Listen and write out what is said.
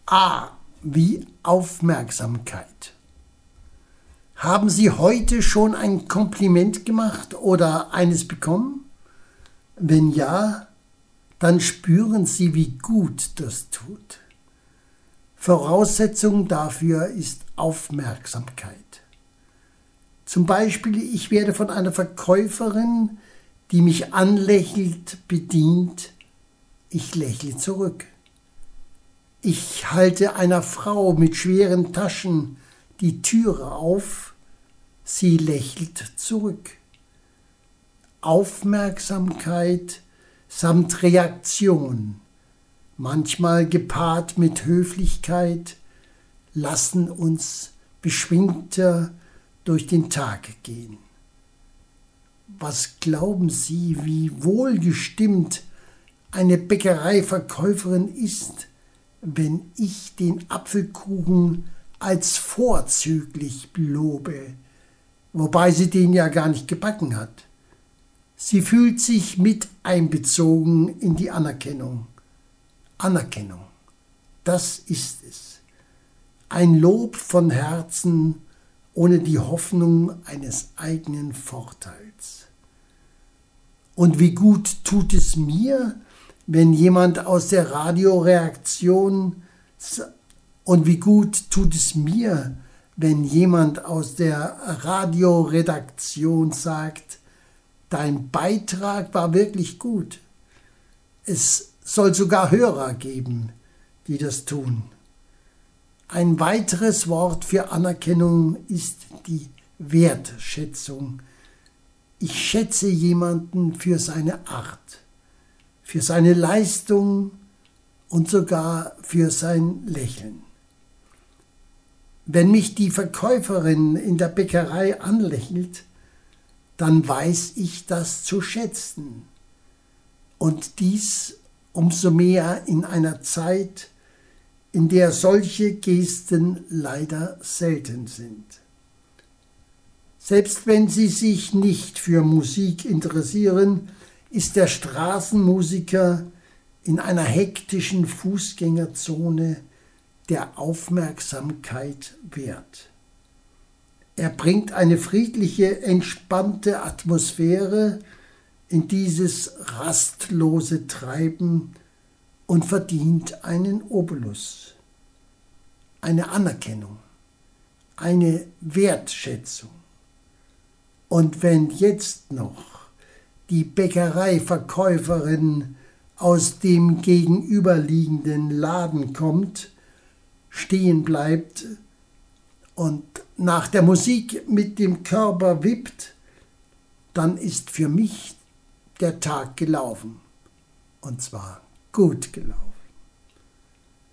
A wie Aufmerksamkeit. Haben Sie heute schon ein Kompliment gemacht oder eines bekommen? Wenn ja, dann spüren Sie, wie gut das tut. Voraussetzung dafür ist Aufmerksamkeit. Zum Beispiel, ich werde von einer Verkäuferin, die mich anlächelt, bedient. Ich lächle zurück. Ich halte einer Frau mit schweren Taschen die Türe auf. Sie lächelt zurück. Aufmerksamkeit samt Reaktion, manchmal gepaart mit Höflichkeit, lassen uns beschwingter durch den Tag gehen. Was glauben Sie, wie wohlgestimmt eine Bäckereiverkäuferin ist, wenn ich den Apfelkuchen als vorzüglich lobe, wobei sie den ja gar nicht gebacken hat? Sie fühlt sich mit einbezogen in die Anerkennung. Anerkennung, das ist es. Ein Lob von Herzen ohne die Hoffnung eines eigenen Vorteils. Und wie gut tut es mir, wenn jemand aus der Radioredaktion sagt, dein Beitrag war wirklich gut. Es soll sogar Hörer geben, die das tun. Ein weiteres Wort für Anerkennung ist die Wertschätzung. Ich schätze jemanden für seine Art, für seine Leistung und sogar für sein Lächeln. Wenn mich die Verkäuferin in der Bäckerei anlächelt, dann weiß ich das zu schätzen. Und dies umso mehr in einer Zeit, in der solche Gesten leider selten sind. Selbst wenn Sie sich nicht für Musik interessieren, ist der Straßenmusiker in einer hektischen Fußgängerzone der Aufmerksamkeit wert. Er bringt eine friedliche, entspannte Atmosphäre in dieses rastlose Treiben und verdient einen Obolus, eine Anerkennung, eine Wertschätzung. Und wenn jetzt noch die Bäckereiverkäuferin aus dem gegenüberliegenden Laden kommt, stehen bleibt und nach der Musik mit dem Körper wippt, dann ist für mich der Tag gelaufen. Und zwar gut gelaufen.